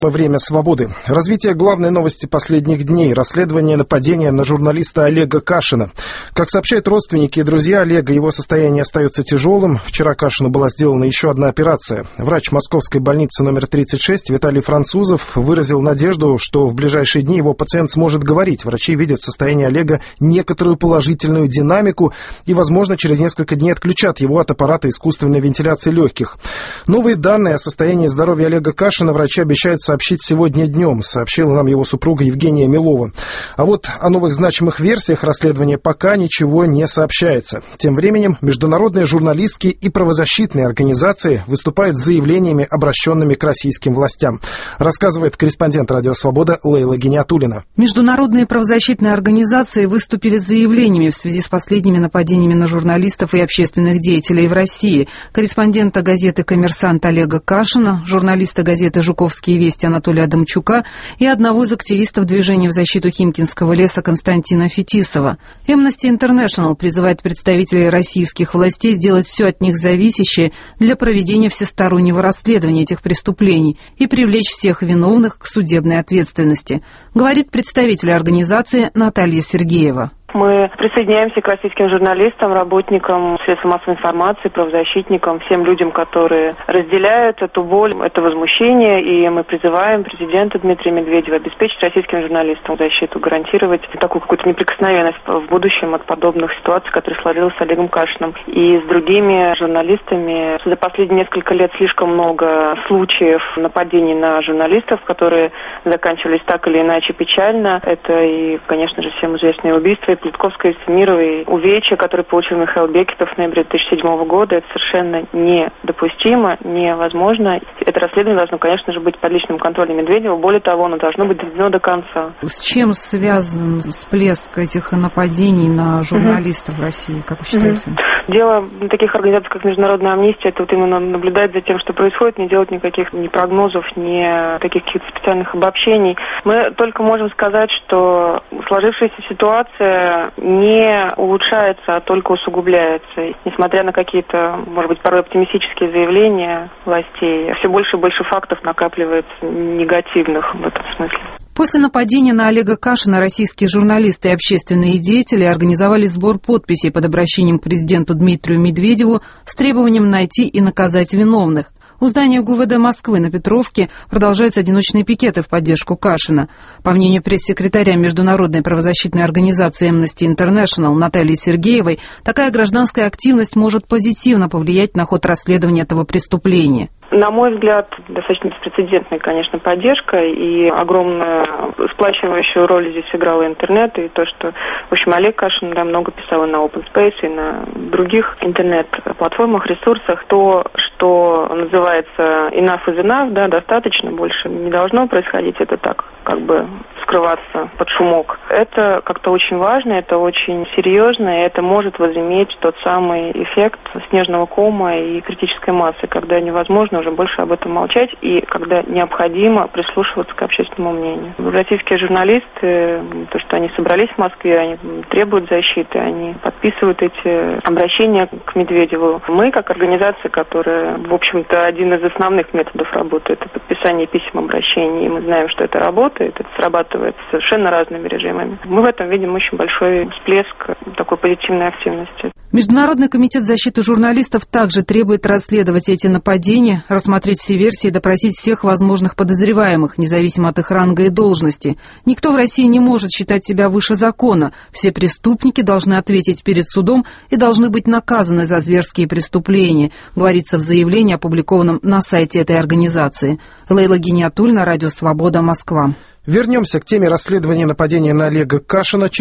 Время свободы. Развитие главной новости последних дней. Расследование нападения на журналиста Олега Кашина. Как сообщают родственники и друзья Олега, его состояние остается тяжелым. Вчера Кашину была сделана еще одна операция. Врач Московской больницы номер 36 Виталий Французов выразил надежду, что в ближайшие дни его пациент сможет говорить. Врачи видят в состоянии Олега некоторую положительную динамику и, возможно, через несколько дней отключат его от аппарата искусственной вентиляции легких. Новые данные о состоянии здоровья Олега Кашина врачи обещают сообщить сегодня днем, сообщила нам его супруга Евгения Милова. А вот о новых значимых версиях расследования пока ничего не сообщается. Тем временем международные журналистские и правозащитные организации выступают с заявлениями, обращенными к российским властям. Рассказывает корреспондент «Радио Свобода» Лейла Гиниатуллина. Международные правозащитные организации выступили с заявлениями в связи с последними нападениями на журналистов и общественных деятелей в России. Корреспондента газеты «Коммерсант» Олега Кашина, журналиста газеты «Жуковские вести» Анатолия Адамчука и одного из активистов движения в защиту Химкинского леса Константина Фетисова. Amnesty International призывает представителей российских властей сделать все от них зависящее для проведения всестороннего расследования этих преступлений и привлечь всех виновных к судебной ответственности, говорит представитель организации Наталья Сергеева. Мы присоединяемся к российским журналистам, работникам средств массовой информации, правозащитникам, всем людям, которые разделяют эту боль, это возмущение, и мы призываем президента Дмитрия Медведева обеспечить российским журналистам защиту, гарантировать такую какую-то неприкосновенность в будущем от подобных ситуаций, которые сложились с Олегом Кашиным. И с другими журналистами за последние несколько лет слишком много случаев нападений на журналистов, которые заканчивались так или иначе печально. Это и, конечно же, всем известные убийства Плетковской, Семировой, увечья, которые получил Михаил Бекетов в ноябре 2007 года, это совершенно недопустимо, невозможно. Это расследование должно, конечно же, быть под личным контролем Медведева. Более того, оно должно быть доведено до конца. С чем связан всплеск этих нападений на журналистов в России, как вы считаете? Дело таких организаций, как Международная амнистия, это вот именно наблюдать за тем, что происходит, не делать никаких ни прогнозов, ни таких каких-то специальных обобщений. Мы только можем сказать, что сложившаяся ситуация не улучшается, а только усугубляется. Несмотря на какие-то, может быть, порой оптимистические заявления властей, все больше и больше фактов накапливается негативных в этом смысле. После нападения на Олега Кашина российские журналисты и общественные деятели организовали сбор подписей под обращением к президенту Дмитрию Медведеву с требованием найти и наказать виновных. У здания ГУВД Москвы на Петровке продолжаются одиночные пикеты в поддержку Кашина. По мнению пресс-секретаря Международной правозащитной организации Amnesty International Натальи Сергеевой, такая гражданская активность может позитивно повлиять на ход расследования этого преступления. На мой взгляд, достаточно беспрецедентная, конечно, поддержка, и огромную сплачивающую роль здесь сыграл интернет, и то, что, в общем, Олег Кашин много писал и на Open Space, и на других интернет-платформах, ресурсах. То, что называется enough is enough, да, достаточно, больше не должно происходить, это так, как бы скрываться под шумок. Это как-то очень важно, это очень серьезно, и это может возыметь тот самый эффект снежного кома и критической массы, когда невозможно уже больше об этом молчать, и когда необходимо прислушиваться к общественному мнению. Российские журналисты, то, что они собрались в Москве, они требуют защиты, они подписывают эти обращения к Медведеву. Мы, как организация, которая, в общем-то, один из основных методов работы, это подписание писем обращений, и мы знаем, что это работает, это срабатывает совершенно разными режимами. Мы в этом видим очень большой всплеск такой позитивной активности. Международный комитет защиты журналистов также требует расследовать эти нападения, рассмотреть все версии и допросить всех возможных подозреваемых, независимо от их ранга и должности. Никто в России не может считать себя выше закона. Все преступники должны ответить перед судом и должны быть наказаны за зверские преступления, говорится в заявлении, опубликованном на сайте этой организации. Лейла Гиниатуллина, Радио Свобода, Москва. Вернемся к теме расследования нападения на Олега Кашина.